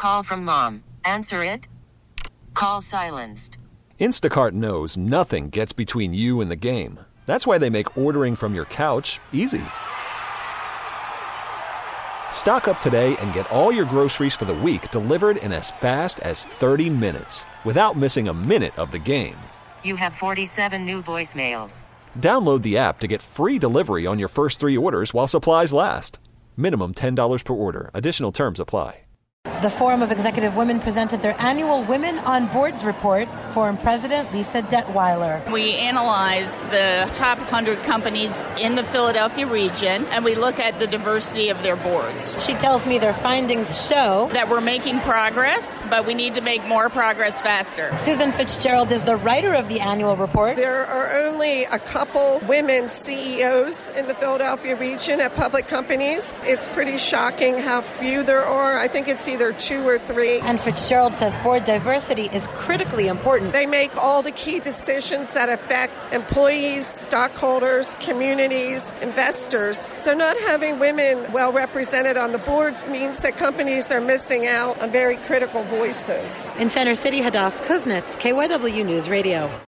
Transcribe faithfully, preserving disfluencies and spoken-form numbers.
Call from mom. Answer it. Call silenced. Instacart knows nothing gets between you and the game. That's why they make ordering from your couch easy. Stock up today and get all your groceries for the week delivered in as fast as thirty minutes without missing a minute of the game. You have forty-seven new voicemails. Download the app to get free delivery on your first three orders while supplies last. Minimum ten dollars per order. Additional terms apply. The Forum of Executive Women presented their annual Women on Boards report. Forum President Lisa Detweiler. We analyze the top one hundred companies in the Philadelphia region, and we look at the diversity of their boards. She tells me their findings show that we're making progress, but we need to make more progress faster. Susan Fitzgerald is the writer of the annual report. There are only a couple women C E Os in the Philadelphia region at public companies. It's pretty shocking how few there are. I think it's either two or three. And Fitzgerald says board diversity is critically important. They make all the key decisions that affect employees, stockholders, communities, investors. So not having women well represented on the boards means that companies are missing out on very critical voices. In Center City, Hadass Kuznets, K Y W News Radio.